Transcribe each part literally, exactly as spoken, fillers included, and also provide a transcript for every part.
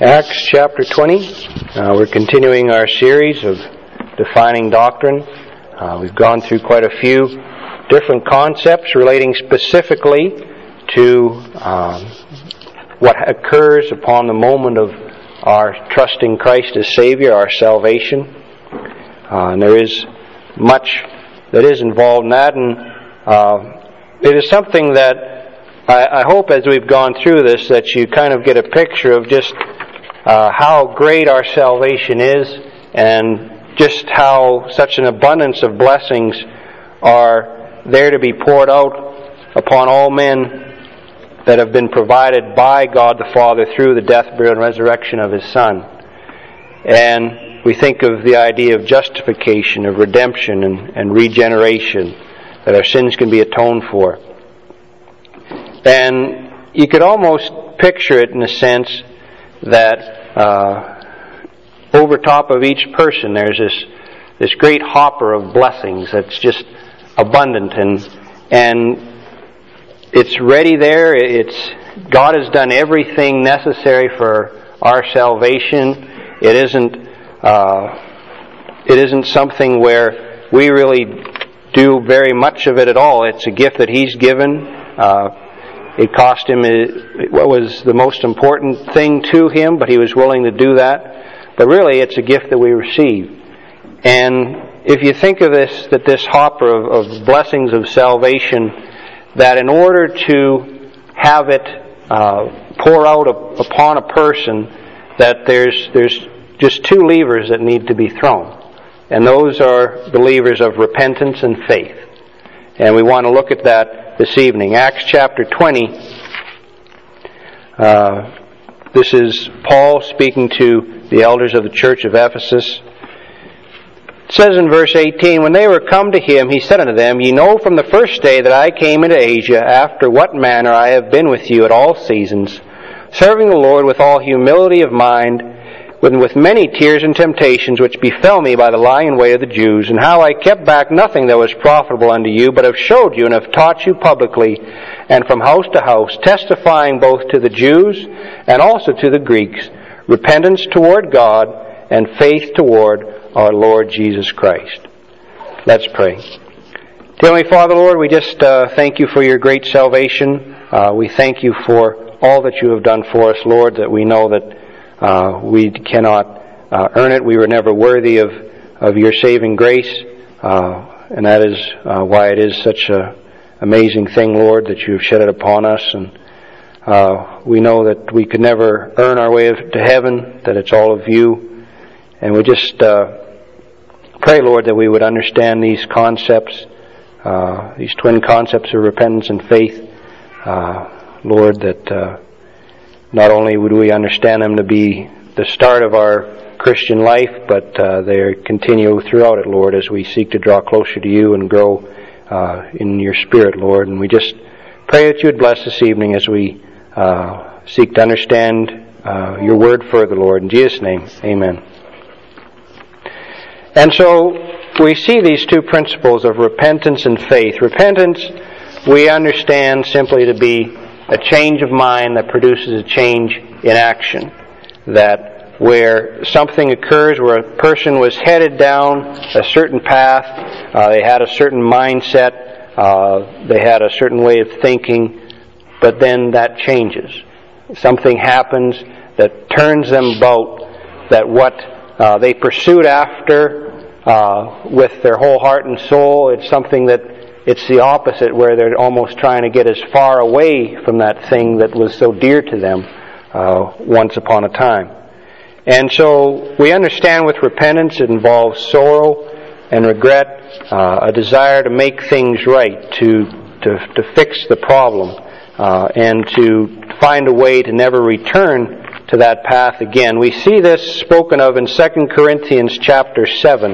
Acts chapter twenty. Uh, we're continuing our series of defining doctrine. Uh, we've gone through quite a few different concepts relating specifically to um, what occurs upon the moment of our trusting Christ as Savior, our salvation. Uh, and there is much that is involved in that, and uh, it is something that I, I hope as we've gone through this that you kind of get a picture of just Uh, how great our salvation is, and just how such an abundance of blessings are there to be poured out upon all men that have been provided by God the Father through the death, burial, and resurrection of His Son. And we think of the idea of justification, of redemption, and, and regeneration, that our sins can be atoned for. And you could almost picture it in a sense that uh, over top of each person there's this this great hopper of blessings that's just abundant, and and it's ready there. It's God has done everything necessary for our salvation. It isn't uh, it isn't something where we really do very much of it at all. It's a gift that He's given. Uh, It cost Him what was the most important thing to Him, but He was willing to do that. But really, it's a gift that we receive. And if you think of this, that this hopper of, of blessings of salvation, that in order to have it uh, pour out upon a person, that there's there's just two levers that need to be thrown. And those are the levers of repentance and faith. And we want to look at that this evening. Acts chapter twenty. Uh, this is Paul speaking to the elders of the church of Ephesus. It says in verse eighteen, "When they were come to him, he said unto them, Ye know from the first day that I came into Asia, after what manner I have been with you at all seasons, serving the Lord with all humility of mind, and with many tears and temptations which befell me by the lying way of the Jews, and how I kept back nothing that was profitable unto you, but have showed you and have taught you publicly, and from house to house, testifying both to the Jews and also to the Greeks, repentance toward God and faith toward our Lord Jesus Christ." Let's pray. Dear Heavenly Father, Lord, we just uh, thank you for your great salvation. Uh, we thank you for all that you have done for us, Lord, that we know that Uh, we cannot uh, earn it. We were never worthy of, of your saving grace. Uh, and that is uh, why it is such an amazing thing, Lord, that you have shed it upon us. And uh, we know that we could never earn our way to heaven, that it's all of you. And we just uh, pray, Lord, that we would understand these concepts, uh, these twin concepts of repentance and faith. Uh, Lord, that Uh, Not only would we understand them to be the start of our Christian life, but uh, they continue throughout it, Lord, as we seek to draw closer to you and grow uh, in your Spirit, Lord. And we just pray that you would bless this evening as we uh, seek to understand uh, your word further, Lord. In Jesus' name, amen. And so we see these two principles of repentance and faith. Repentance we understand simply to be a change of mind that produces a change in action. That where something occurs, where a person was headed down a certain path, uh, they had a certain mindset, uh, they had a certain way of thinking, but then that changes. Something happens that turns them about, that what uh, they pursued after uh, with their whole heart and soul, it's something that it's the opposite, where they're almost trying to get as far away from that thing that was so dear to them uh, once upon a time. And so we understand with repentance it involves sorrow and regret, uh, a desire to make things right, to to, to fix the problem, uh, and to find a way to never return to that path again. We see this spoken of in Second Corinthians chapter seven.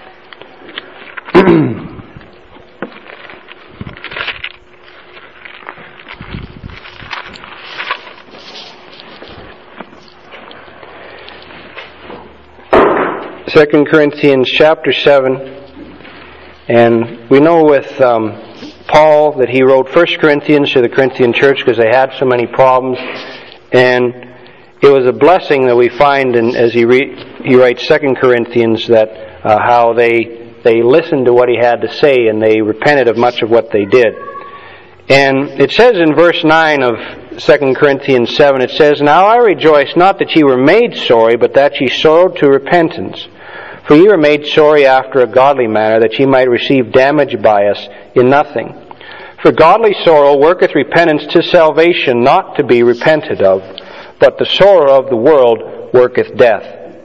Second Corinthians chapter seven, and we know with um, Paul that he wrote First Corinthians to the Corinthian church because they had so many problems, and it was a blessing that we find in, as he, re, he writes Second Corinthians, that uh, how they, they listened to what he had to say and they repented of much of what they did. And it says in verse nine of Second Corinthians seven, it says, "Now I rejoice not that ye were made sorry, but that ye sorrowed to repentance. For ye were made sorry after a godly manner, that ye might receive damage by us in nothing. For godly sorrow worketh repentance to salvation, not to be repented of. But the sorrow of the world worketh death."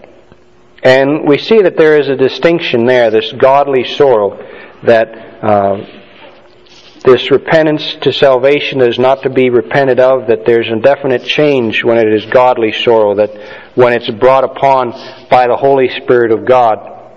And we see that there is a distinction there, this godly sorrow, that uh, this repentance to salvation is not to be repented of, that there's a definite change when it is godly sorrow, that when it's brought upon by the Holy Spirit of God.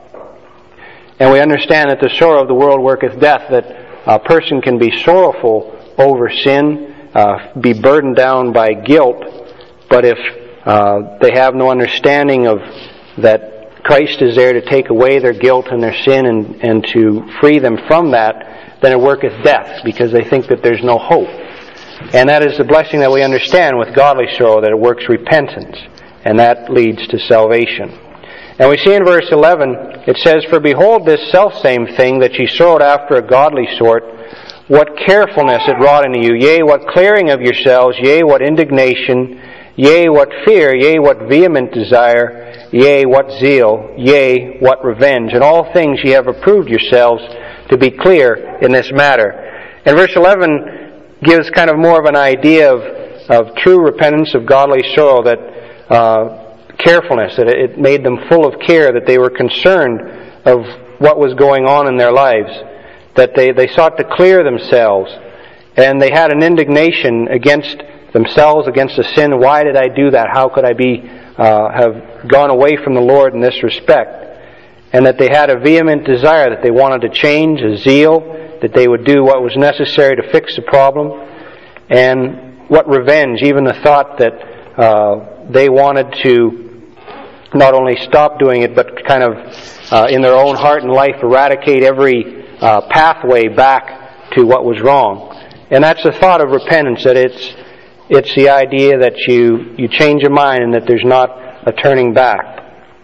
And we understand that the sorrow of the world worketh death, that a person can be sorrowful over sin, uh, be burdened down by guilt, but if uh, they have no understanding of that Christ is there to take away their guilt and their sin and, and to free them from that, then it worketh death, because they think that there's no hope. And that is the blessing that we understand with godly sorrow, that it works repentance, and that leads to salvation. And we see in verse eleven, it says, "For behold, this selfsame thing that ye sorrowed after a godly sort, what carefulness it wrought in you, yea, what clearing of yourselves, yea, what indignation, yea, what fear, yea, what vehement desire, yea, what zeal, yea, what revenge. In all things ye have approved yourselves to be clear in this matter." And verse eleven gives kind of more of an idea of, of true repentance, of godly sorrow, that uh, carefulness, that it made them full of care, that they were concerned of what was going on in their lives, that they, they sought to clear themselves, and they had an indignation against themselves, against the sin. Why did I do that? How could I be uh, have gone away from the Lord in this respect? And that they had a vehement desire, that they wanted to change, a zeal, that they would do what was necessary to fix the problem. And what revenge, even the thought that uh, they wanted to not only stop doing it, but kind of uh, in their own heart and life eradicate every uh, pathway back to what was wrong. And that's the thought of repentance, that it's it's the idea that you, you change your mind and that there's not a turning back.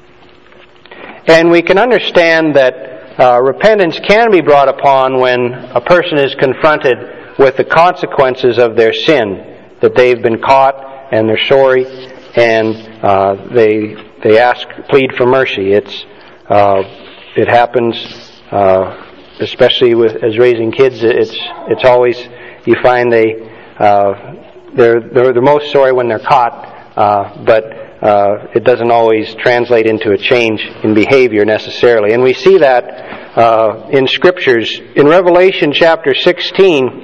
And we can understand that uh, repentance can be brought upon when a person is confronted with the consequences of their sin, that they've been caught and they're sorry, and uh, they they ask, plead for mercy. It's uh, it happens, uh, especially with as raising kids. It's it's always, you find they uh, they're, they're they're most sorry when they're caught, uh, but uh, it doesn't always translate into a change in behavior necessarily. And we see that uh, in Scriptures. In Revelation chapter sixteen.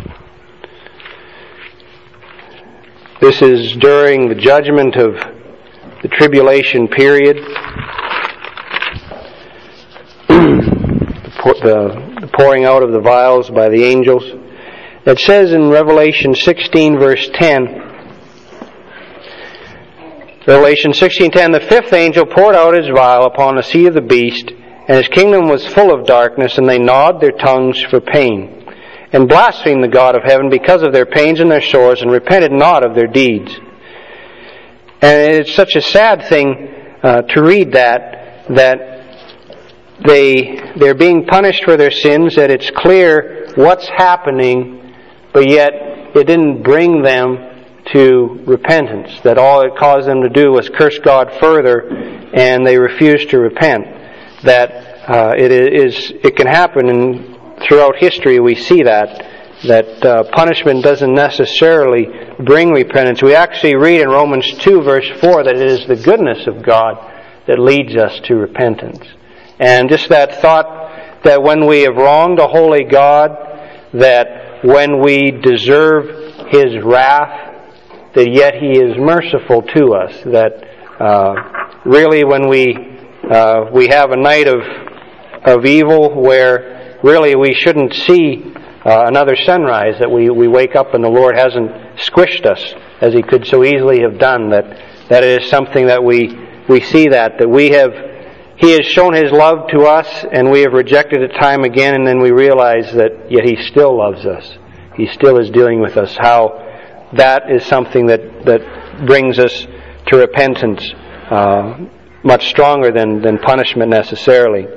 This is during the judgment of the tribulation period. the, the pouring out of the vials by the angels. It says in Revelation sixteen verse ten, Revelation sixteen ten, "The fifth angel poured out his vial upon the sea of the beast, and his kingdom was full of darkness, and they gnawed their tongues for pain, and blasphemed the God of heaven because of their pains and their sores, and repented not of their deeds." And it's such a sad thing uh, to read that, that they, they're being punished for their sins, that it's clear what's happening, but yet it didn't bring them to repentance, that all it caused them to do was curse God further, and they refused to repent. That uh, it is, it can happen, and throughout history we see that, that uh, punishment doesn't necessarily bring repentance. We actually read in Romans two verse four that it is the goodness of God that leads us to repentance. And just that thought that when we have wronged a holy God, that when we deserve His wrath, that yet He is merciful to us. That uh, really when we uh, we have a night of of evil where really we shouldn't see uh, another sunrise, that we, we wake up and the Lord hasn't squished us as He could so easily have done, that that it is something that we we see that, that we have, He has shown His love to us and we have rejected it time again, and then we realize that yet He still loves us. He still is dealing with us. How that is something that, that brings us to repentance, uh, much stronger than, than punishment necessarily.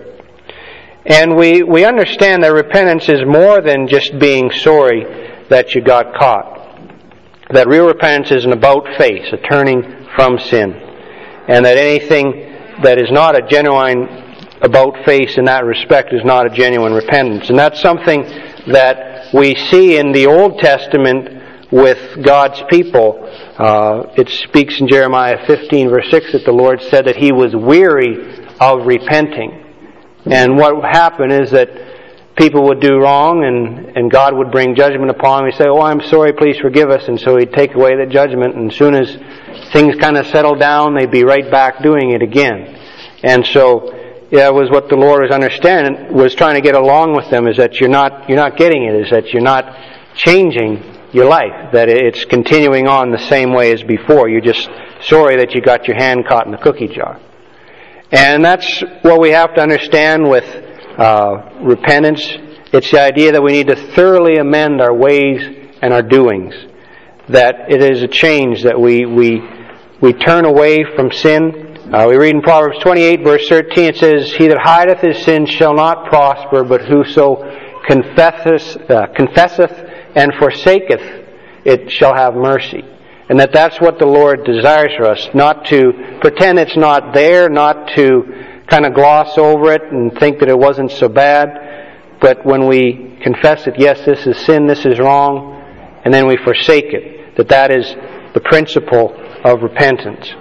And we, we understand that repentance is more than just being sorry that you got caught. That real repentance is an about-face, a turning from sin. And that anything that is not a genuine about-face in that respect is not a genuine repentance. And that's something that we see in the Old Testament with God's people. Uh, it speaks in Jeremiah fifteen, verse six, that the Lord said that He was weary of repenting. And what happened is that people would do wrong, and, and God would bring judgment upon them. He'd say, "Oh, I'm sorry, please forgive us." And so He'd take away the judgment, and as soon as things kind of settled down, they'd be right back doing it again. And so, yeah, it was what the Lord was understanding, was trying to get along with them, is that you're not, you're not getting it, is that you're not changing your life, that it's continuing on the same way as before. You're just sorry that you got your hand caught in the cookie jar. And that's what we have to understand with uh, repentance. It's the idea that we need to thoroughly amend our ways and our doings. That it is a change, that we we we turn away from sin. Uh, we read in Proverbs twenty-eight, verse thirteen, it says, "He that hideth his sin shall not prosper, but whoso confesseth, uh, confesseth and forsaketh it shall have mercy." And that that's what the Lord desires for us, not to pretend it's not there, not to kind of gloss over it and think that it wasn't so bad, but when we confess it, yes, this is sin, this is wrong, and then we forsake it, that that is the principle of repentance.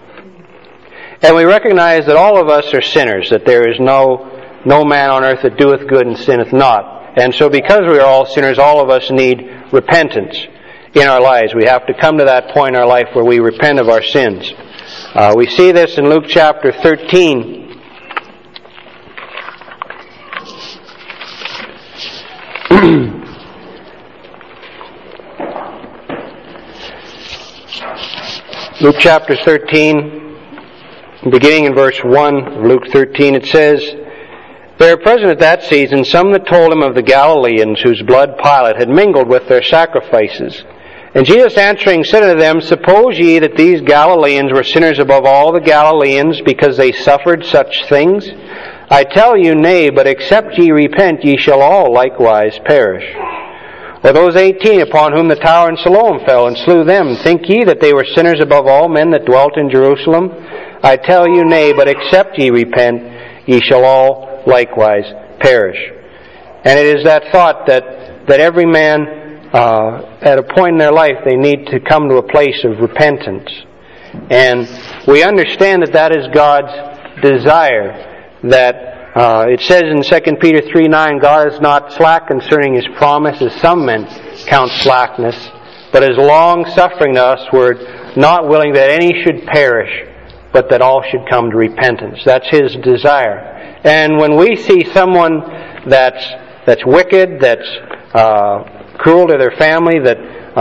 And we recognize that all of us are sinners, that there is no no man on earth that doeth good and sinneth not. And so because we are all sinners, all of us need repentance in our lives. We have to come to that point in our life where we repent of our sins. Uh, we see this in Luke chapter thirteen. Luke chapter thirteen, beginning in verse one of Luke thirteen, it says, "There were present at that season some that told him of the Galileans, whose blood Pilate had mingled with their sacrifices. And Jesus answering said unto them, Suppose ye that these Galileans were sinners above all the Galileans, because they suffered such things? I tell you, nay, but except ye repent, ye shall all likewise perish. Or those eighteen upon whom the tower in Siloam fell, and slew them, think ye that they were sinners above all men that dwelt in Jerusalem? I tell you, nay, but except ye repent, ye shall all likewise perish." And it is that thought that, that every man, uh, at a point in their life, they need to come to a place of repentance. And we understand that that is God's desire. That uh, it says in Second Peter three nine, "God is not slack concerning His promise, as some men count slackness, but is long-suffering to usward, not willing that any should perish, but that all should come to repentance." That's His desire. And when we see someone that's that's wicked, that's uh, cruel to their family, that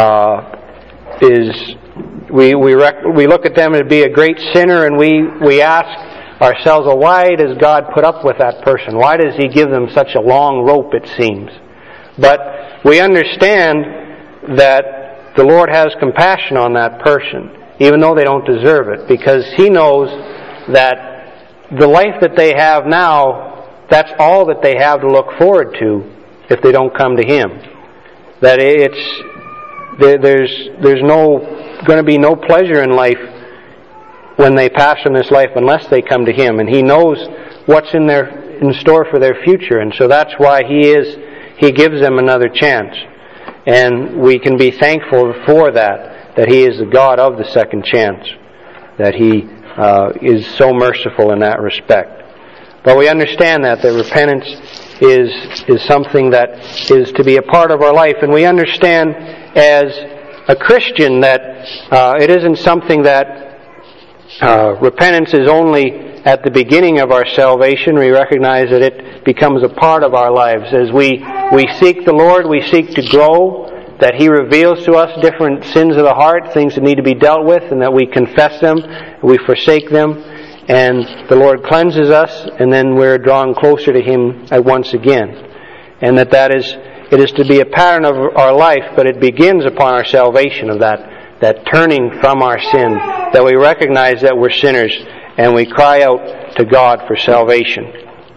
uh, is we we rec- we look at them to be a great sinner, and we we ask ourselves, well, why does God put up with that person? Why does He give them such a long rope, it seems? But we understand that the Lord has compassion on that person, even though they don't deserve it, because He knows that the life that they have now, that's all that they have to look forward to if they don't come to Him. That it's there, there's there's no going to be no pleasure in life when they pass from this life unless they come to Him, and He knows what's in their in store for their future, and so that's why He is He gives them another chance, and we can be thankful for that. That He is the God of the second chance, that He uh, is so merciful in that respect. But we understand that, that repentance is is something that is to be a part of our life, and we understand as a Christian that uh, it isn't something that uh, repentance is only at the beginning of our salvation. We recognize that it becomes a part of our lives. As we, we seek the Lord, we seek to grow, that He reveals to us different sins of the heart, things that need to be dealt with, and that we confess them, we forsake them, and the Lord cleanses us, and then we're drawn closer to Him at once again. And that that is, it is to be a pattern of our life, but it begins upon our salvation, of that that turning from our sin, that we recognize that we're sinners, and we cry out to God for salvation.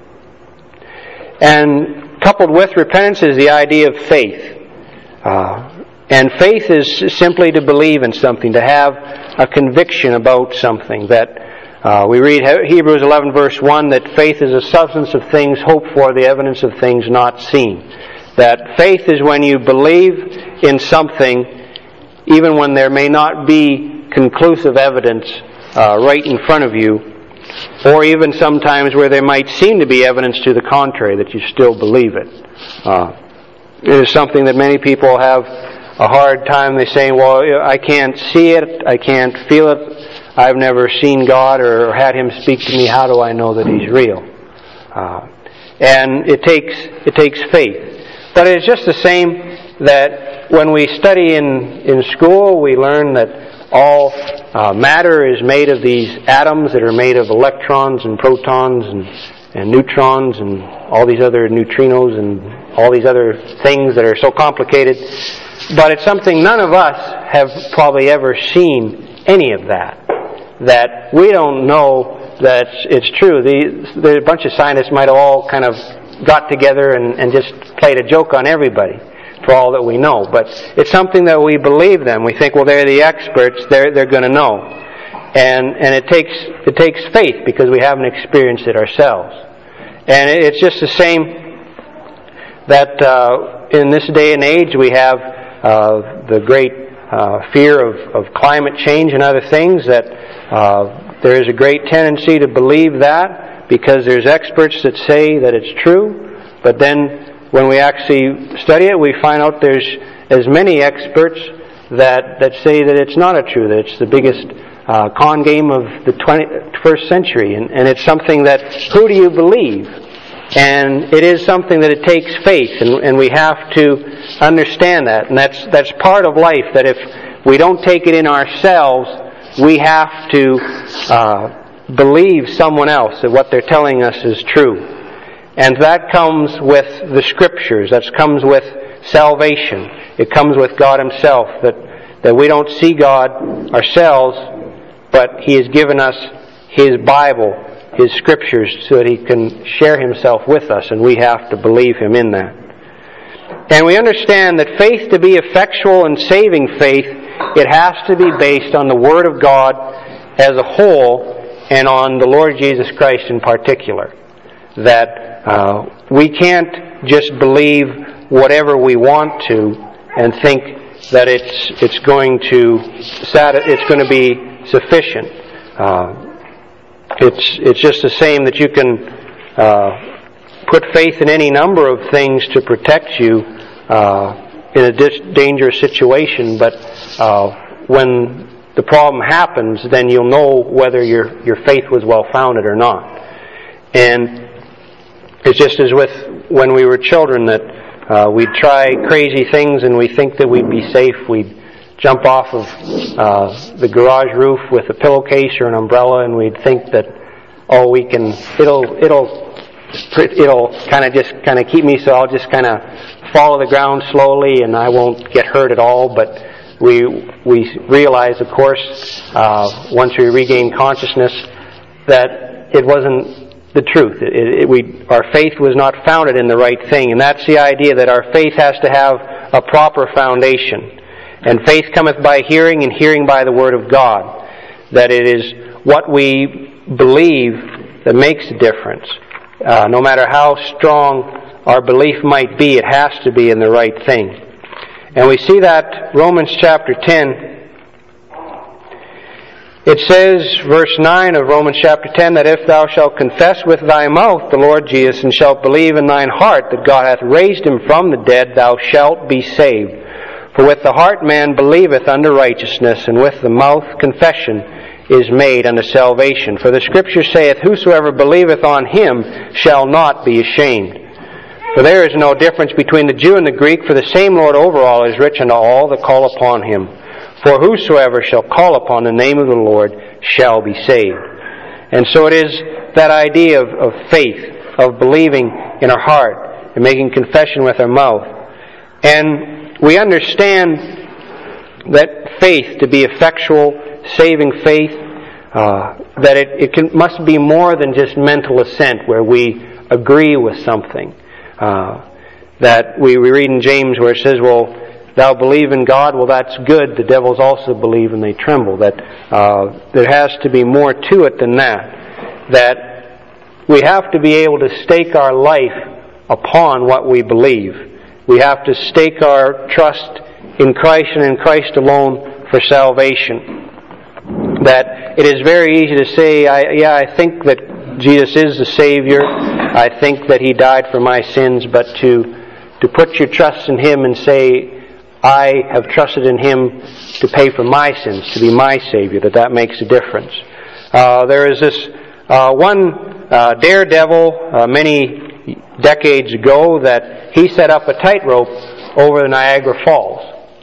And coupled with repentance is the idea of faith. Uh, and faith is simply to believe in something, to have a conviction about something. That uh, we read Hebrews eleven verse one, that faith is a substance of things hoped for, the evidence of things not seen. That faith is when you believe in something even when there may not be conclusive evidence uh, right in front of you, or even sometimes where there might seem to be evidence to the contrary, that you still believe it. Uh, it is something that many people have a hard time. They say, well, I can't see it, I can't feel it, I've never seen God or had Him speak to me, how do I know that He's real? Uh, and it takes it takes faith. But it's just the same that when we study in, in school, we learn that all uh, matter is made of these atoms that are made of electrons and protons and, and neutrons and all these other neutrinos and all these other things that are so complicated. But it's something none of us have probably ever seen any of that. That we don't know that it's true. The, the bunch of scientists might have all kind of got together and, and just played a joke on everybody, for all that we know. But it's something that we believe them. We think, well, they're the experts, they're they're going to know. And and it takes it takes faith because we haven't experienced it ourselves. And it, it's just the same that uh, in this day and age we have uh, the great uh, fear of, of climate change and other things, that uh, there is a great tendency to believe that because there's experts that say that it's true, but then when we actually study it, we find out there's as many experts that, that say that it's not a true, that it's the biggest uh, con game of the twenty-first century. And, and it's something that, who do you believe? And it is something that it takes faith, and, and we have to understand that. And that's, that's part of life, that if we don't take it in ourselves, we have to uh, believe someone else, that what they're telling us is true. And that comes with the Scriptures. That comes with salvation. It comes with God Himself. That, that we don't see God ourselves, but He has given us His Bible, His Scriptures, so that He can share Himself with us, and we have to believe Him in that. And we understand that faith, to be effectual and saving faith, it has to be based on the Word of God as a whole and on the Lord Jesus Christ in particular. That uh, we can't just believe whatever we want to and think that it's it's going to it's going to be sufficient. Uh, it's it's just the same that you can uh, put faith in any number of things to protect you uh, in a dis- dangerous situation, but uh, when the problem happens, then you'll know whether your your faith was well founded or not. And it's just as with when we were children, that uh, we'd try crazy things and we think that we'd be safe. We'd jump off of uh, the garage roof with a pillowcase or an umbrella, and we'd think that, oh, we can, it'll, it'll, it'll kind of just kind of keep me, so I'll just kind of follow the ground slowly and I won't get hurt at all. But we we realize, of course, uh, once we regain consciousness, that it wasn't the truth. It, it, we, our faith was not founded in the right thing. And that's the idea, that our faith has to have a proper foundation. And faith cometh by hearing, and hearing by the Word of God. That it is what we believe that makes a difference. Uh, no matter how strong our belief might be, it has to be in the right thing. And we see that Romans chapter ten. It says, verse nine of Romans chapter ten, that if thou shalt confess with thy mouth the Lord Jesus, and shalt believe in thine heart that God hath raised Him from the dead, thou shalt be saved. For with the heart man believeth unto righteousness, and with the mouth confession is made unto salvation. For the Scripture saith, whosoever believeth on Him shall not be ashamed. For there is no difference between the Jew and the Greek, for the same Lord over all is rich unto all that call upon Him. For whosoever shall call upon the name of the Lord shall be saved. And so it is that idea of, of faith, of believing in our heart and making confession with our mouth. And we understand that faith to be effectual, saving faith, uh, that it, it can, must be more than just mental assent where we agree with something. Uh, that we, we read in James where it says, well, thou believe in God, well that's good, the devils also believe and they tremble. That uh, there has to be more to it than that. That we have to be able to stake our life upon what we believe. We have to stake our trust in Christ and in Christ alone for salvation. That it is very easy to say, I, yeah, I think that Jesus is the Savior. I think that He died for my sins. But to, to put your trust in Him and say, I have trusted in Him to pay for my sins, to be my Savior, that that makes a difference. Uh, there is this uh, one uh, daredevil uh, many decades ago that he set up a tightrope over the Niagara Falls.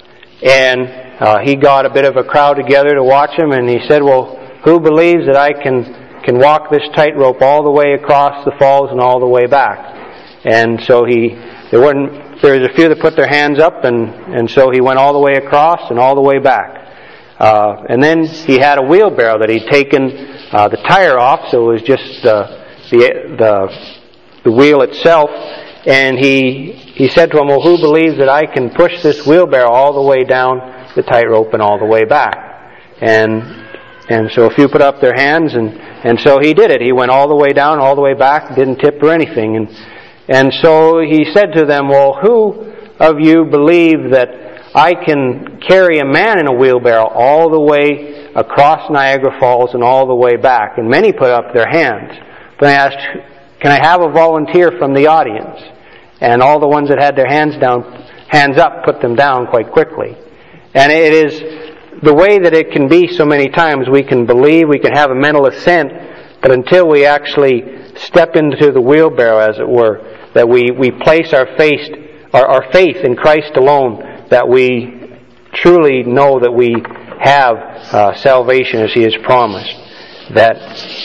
And uh, he got a bit of a crowd together to watch him, and he said, well, who believes that I can, can walk this tightrope all the way across the falls and all the way back? And so he, there weren't, there was a few that put their hands up, and, and so he went all the way across and all the way back. Uh, and then he had a wheelbarrow that he'd taken uh, the tire off, so it was just uh, the, the the wheel itself, and he he said to him, well, who believes that I can push this wheelbarrow all the way down the tightrope and all the way back? And and so a few put up their hands, and, and so he did it. He went all the way down, all the way back, didn't tip or anything. And and so he said to them, well, who of you believe that I can carry a man in a wheelbarrow all the way across Niagara Falls and all the way back? And many put up their hands. But I asked, can I have a volunteer from the audience? And all the ones that had their hands down, hands up, put them down quite quickly. And it is the way that it can be so many times. We can believe, we can have a mental assent, but until we actually step into the wheelbarrow, as it were, that we, we place our faith, our, our faith in Christ alone, that we truly know that we have uh, salvation as He has promised, that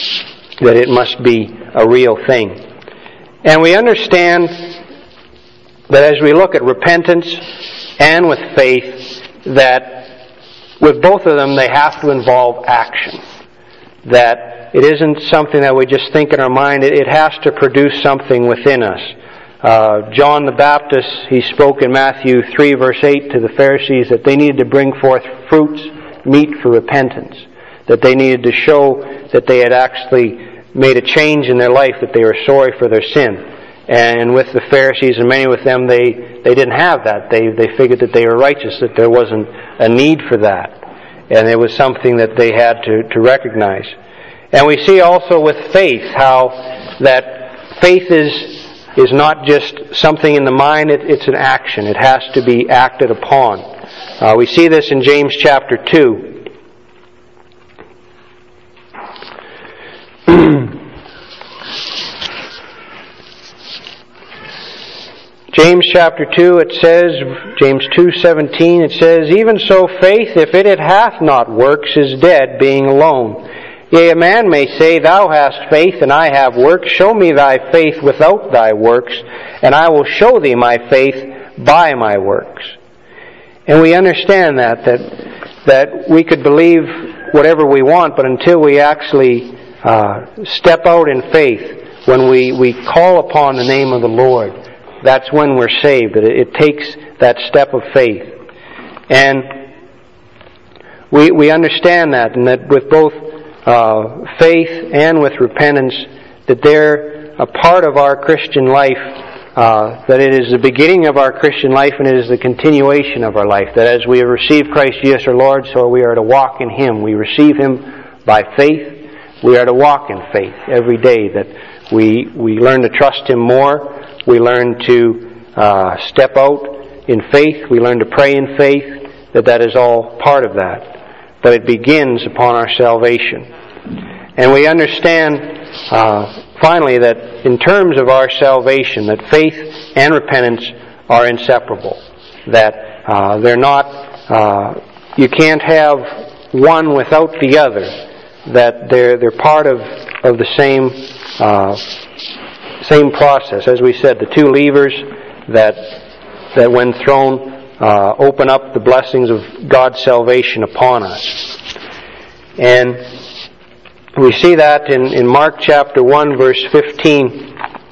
that it must be a real thing. And we understand that as we look at repentance and with faith, that with both of them they have to involve action. That it isn't something that we just think in our mind, it has to produce something within us. Uh, John the Baptist, he spoke in Matthew three verse eight to the Pharisees that they needed to bring forth fruits meet for repentance. That they needed to show that they had actually made a change in their life, that they were sorry for their sin. And with the Pharisees and many with them, they, they didn't have that. They, they figured that they were righteous, that there wasn't a need for that. And it was something that they had to, to recognize. And we see also with faith how that faith is, is not just something in the mind, it, it's an action. It has to be acted upon. Uh, we see this in James chapter two. James chapter two, it says, James two seventeen, it says, even so faith, if it hath not works, is dead, being alone. Yea, a man may say, thou hast faith, and I have works. Show me thy faith without thy works, and I will show thee my faith by my works. And we understand that, that, that we could believe whatever we want, but until we actually uh, step out in faith, when we, we call upon the name of the Lord, that's when we're saved. It, it takes that step of faith. And we we understand that, and that with both uh, faith and with repentance, that they're a part of our Christian life, uh, that it is the beginning of our Christian life and it is the continuation of our life. That as we have received Christ Jesus our Lord, so we are to walk in Him. We receive Him by faith. We are to walk in faith every day, that we, we learn to trust Him more. We learn to uh, step out in faith. We learn to pray in faith, that that is all part of that. But it begins upon our salvation. And we understand, uh, finally, that in terms of our salvation, that faith and repentance are inseparable. That uh, they're not, uh, you can't have one without the other. That they're, they're part of, of the same uh Same process. As we said, the two levers that that when thrown uh, open up the blessings of God's salvation upon us. And we see that in, in Mark chapter one, verse fifteen.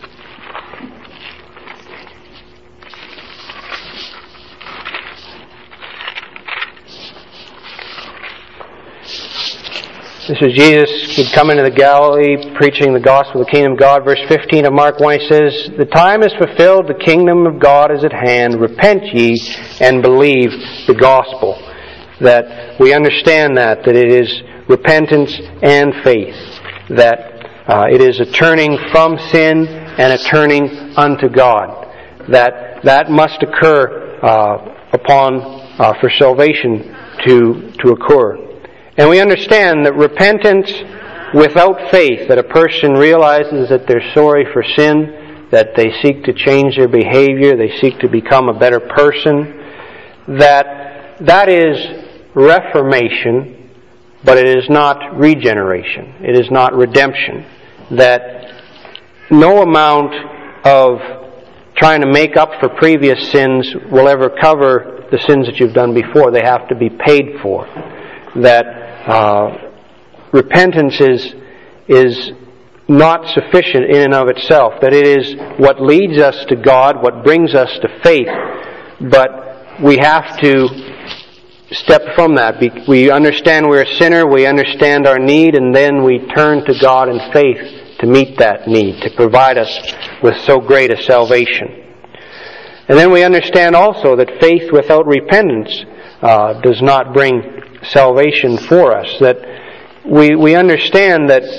This is Jesus. He'd come into the Galilee preaching the gospel of the kingdom of God. Verse fifteen of Mark one, he says, "The time is fulfilled, the kingdom of God is at hand. Repent ye and believe the gospel." That we understand that, that it is repentance and faith. That uh, it is a turning from sin and a turning unto God. That that must occur uh, upon, uh, for salvation to, to occur. And we understand that repentance without faith, that a person realizes that they're sorry for sin, that they seek to change their behavior, they seek to become a better person, that that is reformation, but it is not regeneration. It is not redemption. That no amount of trying to make up for previous sins will ever cover the sins that you've done before. They have to be paid for. That Uh, repentance is is not sufficient in and of itself. That it is what leads us to God, what brings us to faith. But we have to step from that. We understand we're a sinner, we understand our need, and then we turn to God in faith to meet that need, to provide us with so great a salvation. And then we understand also that faith without repentance uh, does not bring salvation for us. That we we understand that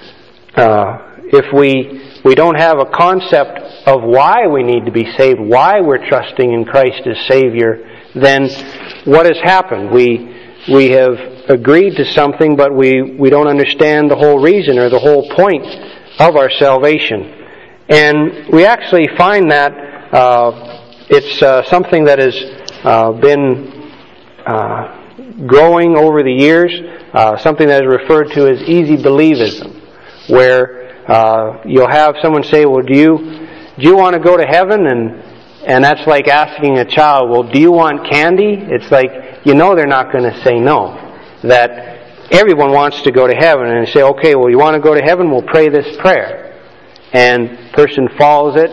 uh, if we we don't have a concept of why we need to be saved, why we're trusting in Christ as Savior, then what has happened? We we have agreed to something, but we, we don't understand the whole reason or the whole point of our salvation. And we actually find that uh, it's uh, something that has uh, been uh, growing over the years, uh, something that is referred to as easy believism, where uh, you'll have someone say, "Well, do you do you want to go to heaven?" And and that's like asking a child, "Well, do you want candy?" It's like, you know they're not going to say no. That everyone wants to go to heaven, and they say, "Okay, well, you want to go to heaven? We'll pray this prayer." And person follows it,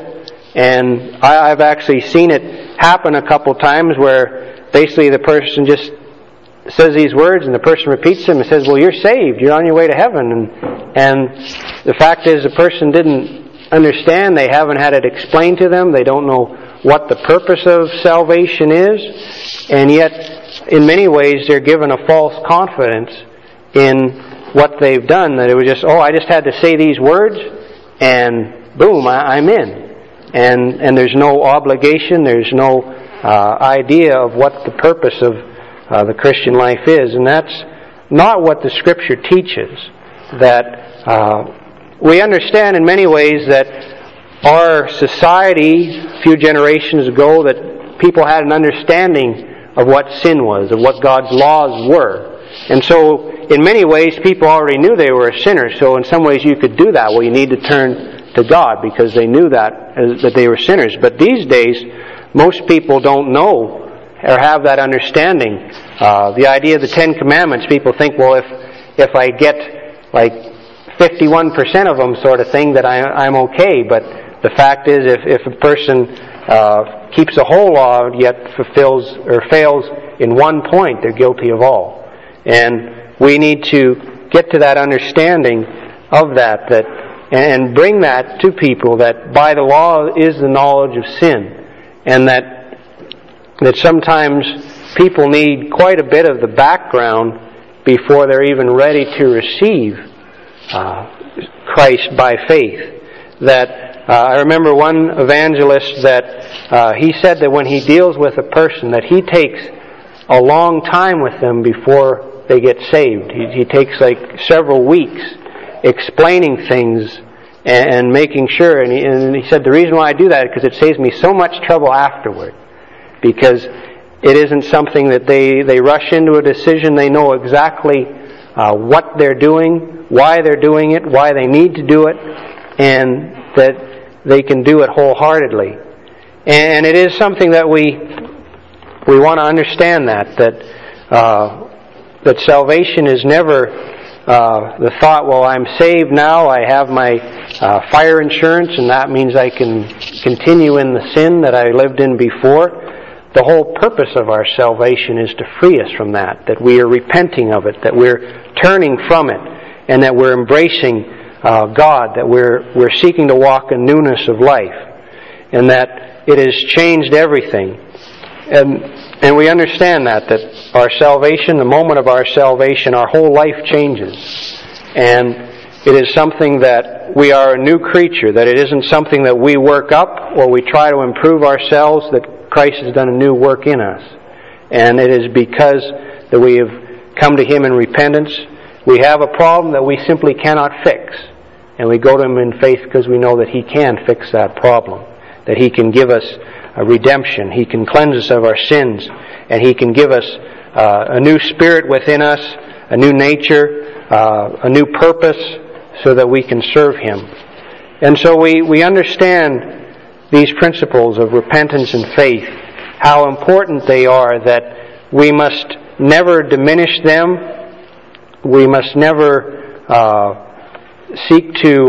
and I, I've actually seen it happen a couple times where basically the person just says these words, and the person repeats them and says, "Well, you're saved. You're on your way to heaven." And and the fact is, the person didn't understand. They haven't had it explained to them. They don't know what the purpose of salvation is. And yet, in many ways, they're given a false confidence in what they've done. That it was just, oh, I just had to say these words, and boom, I, I'm in. And and there's no obligation. There's no uh, idea of what the purpose of Uh, the Christian life is. And that's not what the Scripture teaches. That uh, we understand in many ways that our society, a few generations ago, that people had an understanding of what sin was, of what God's laws were. And so, in many ways, people already knew they were a sinner. So in some ways you could do that. Well, you need to turn to God because they knew that, uh, that they were sinners. But these days, most people don't know or have that understanding. Uh, the idea of the Ten Commandments, people think, well, if if I get like fifty-one percent of them sort of thing, that I, I'm okay. But the fact is, if, if a person uh, keeps the whole law yet fulfills or fails in one point, they're guilty of all. And we need to get to that understanding of that, that and bring that to people, that by the law is the knowledge of sin, and that that sometimes people need quite a bit of the background before they're even ready to receive uh, Christ by faith. That uh, I remember one evangelist that uh, he said that when he deals with a person, that he takes a long time with them before they get saved. He, he takes like several weeks explaining things and, and making sure. And he, and he said, the reason why I do that is because it saves me so much trouble afterward. Because it isn't something that they, they rush into a decision. They know exactly uh, what they're doing, why they're doing it, why they need to do it, and that they can do it wholeheartedly. And it is something that we we want to understand that, that, uh, that salvation is never uh, the thought, well, I'm saved now, I have my uh, fire insurance, and that means I can continue in the sin that I lived in before. The whole purpose of our salvation is to free us from that, that we are repenting of it, that we're turning from it, and that we're embracing uh, God, that we're we're seeking to walk in newness of life, and that it has changed everything. And and we understand that, that our salvation, the moment of our salvation, our whole life changes. And it is something that we are a new creature, that it isn't something that we work up or we try to improve ourselves, that Christ has done a new work in us. And it is because that we have come to Him in repentance. We have a problem that we simply cannot fix. And we go to Him in faith because we know that He can fix that problem. That He can give us a redemption. He can cleanse us of our sins. And He can give us uh, a new spirit within us, a new nature, uh, a new purpose, so that we can serve Him. And so we, we understand these principles of repentance and faith, how important they are, that we must never diminish them. We must never uh, seek to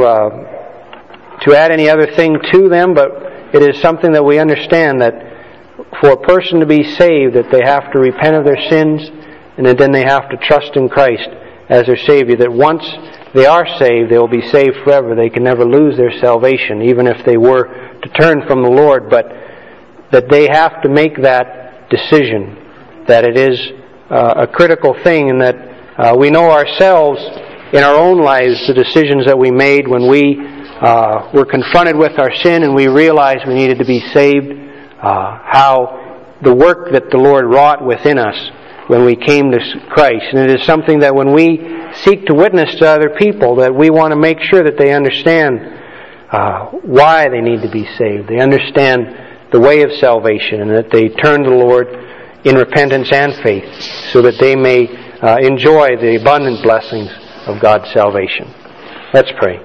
uh, to add any other thing to them, but it is something that we understand that for a person to be saved, that they have to repent of their sins, and that then they have to trust in Christ as their Savior. That once they are saved, they will be saved forever. They can never lose their salvation, even if they were to turn from the Lord, but that they have to make that decision, that it is uh, a critical thing, and that uh, we know ourselves in our own lives the decisions that we made when we uh, were confronted with our sin and we realized we needed to be saved, uh, how the work that the Lord wrought within us when we came to Christ. And it is something that when we seek to witness to other people, that we want to make sure that they understand uh, why they need to be saved. They understand the way of salvation, and that they turn to the Lord in repentance and faith, so that they may uh, enjoy the abundant blessings of God's salvation. Let's pray.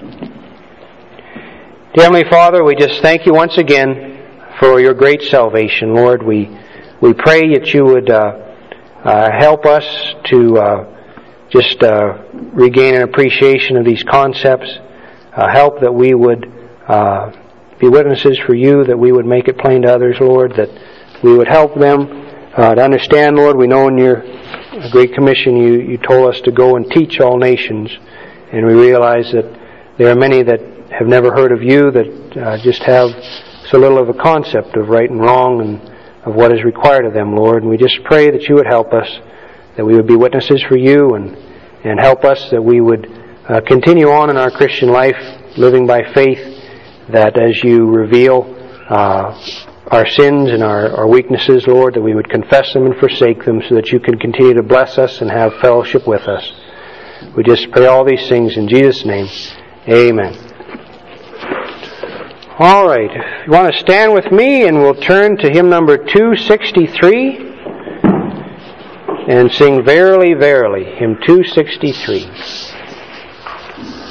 Dear Heavenly Father, we just thank You once again for Your great salvation, Lord. We we pray that You would uh, uh, help us to uh, just uh, regain an appreciation of these concepts. Uh, help that we would uh, be witnesses for You, that we would make it plain to others, Lord, that we would help them uh, to understand, Lord. We know in Your Great Commission you, you told us to go and teach all nations, and we realize that there are many that have never heard of You, that uh, just have so little of a concept of right and wrong and of what is required of them, Lord. And we just pray that You would help us, that we would be witnesses for You, and, and help us that we would uh, continue on in our Christian life, living by faith, that as You reveal uh, our sins and our, our weaknesses, Lord, that we would confess them and forsake them, so that You can continue to bless us and have fellowship with us. We just pray all these things in Jesus' name. Amen. All right. If you want to stand with me, and we'll turn to hymn number two sixty-three and sing Verily, Verily, hymn two sixty-three.